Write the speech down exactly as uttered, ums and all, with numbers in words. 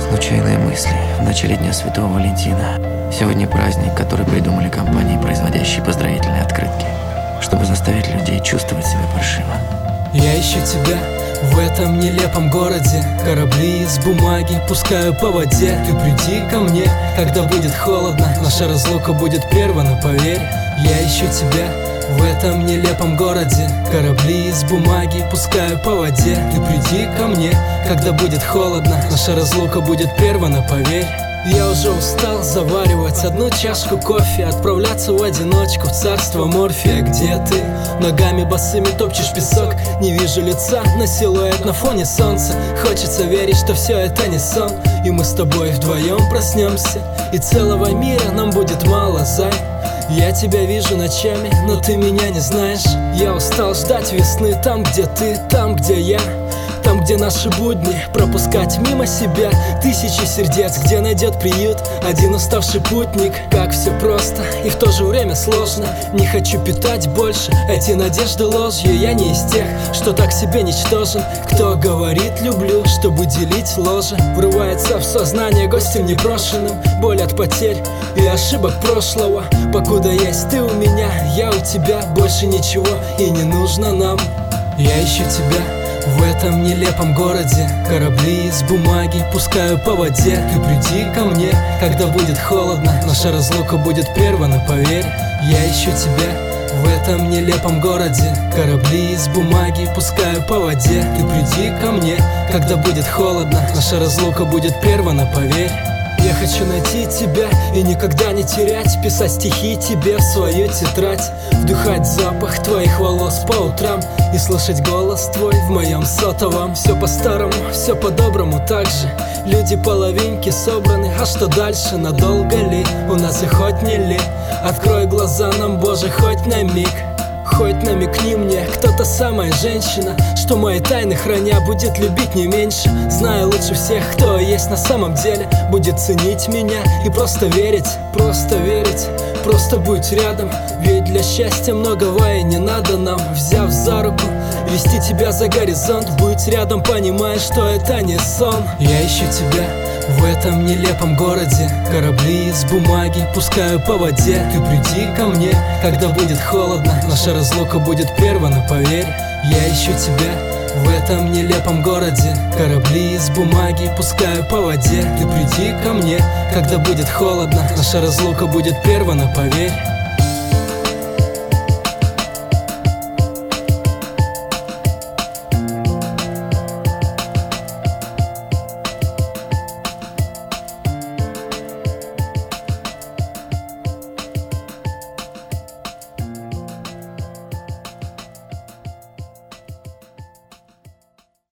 Случайные мысли в начале Дня Святого Валентина. Сегодня праздник, который придумали компании, производящие поздравительные открытки, чтобы заставить людей чувствовать себя паршиво. Я ищу тебя в этом нелепом городе. Корабли из бумаги пускаю по воде. Ты приди ко мне, когда будет холодно. Наша разлука будет прервана, поверь. Я ищу тебя в этом нелепом городе. Корабли из бумаги пускаю по воде. Ты приди ко мне, когда будет холодно. Наша разлука будет прервана, поверь. Я уже устал заваривать одну чашку кофе, отправляться в одиночку в царство Морфия. Где ты? Ногами босыми топчешь песок. Не вижу лица, но силуэт на фоне солнца. Хочется верить, что все это не сон, и мы с тобой вдвоем проснемся, и целого мира нам будет мало, зай. Я тебя вижу ночами, но ты меня не знаешь. Я устал ждать весны там, где ты, там, где я. Там, где наши будни, пропускать мимо себя тысячи сердец, где найдет приют один уставший путник. Как все просто и в то же время сложно. Не хочу питать больше эти надежды ложью. Я не из тех, что так себе ничтожен. Кто говорит люблю, чтобы делить ложе. Врывается в сознание гостем непрошенным. Боль от потерь и ошибок прошлого. Покуда есть ты у меня, я у тебя. Больше ничего и не нужно нам. Я ищу тебя в этом нелепом городе. Корабли из бумаги пускаю по воде. Ты приди ко мне, когда будет холодно. Наша разлука будет прервана, поверь. Я ищу тебя в этом нелепом городе. Корабли из бумаги пускаю по воде. Ты приди ко мне, когда будет холодно. Наша разлука будет прервана, поверь. Я хочу найти тебя и никогда не терять. Писать стихи тебе в свою тетрадь. Вдыхать запах твоих волос по утрам и слышать голос твой в моем сотовом. Все по-старому, все по-доброму так же. Люди половинки собраны, а что дальше? Надолго ли? У нас и хоть не ли? Открой глаза нам, Боже, хоть на миг. Хоть намекни мне, кто та самая женщина, что мои тайны храня будет любить не меньше. Зная лучше всех, кто есть на самом деле. Будет ценить меня и просто верить. Просто верить, просто будь рядом. Ведь для счастья многого и не надо нам. Взяв за руку, вести тебя за горизонт. Будь рядом, понимая, что это не сон. Я ищу тебя в этом нелепом городе. Корабли из бумаги пускаю по воде. Ты приди ко мне, когда будет холодно. Наша разлука будет прервана, поверь. Я ищу тебя в этом нелепом городе. Корабли из бумаги пускаю по воде. Ты приди ко мне, когда будет холодно. Наша разлука будет прервана, поверь.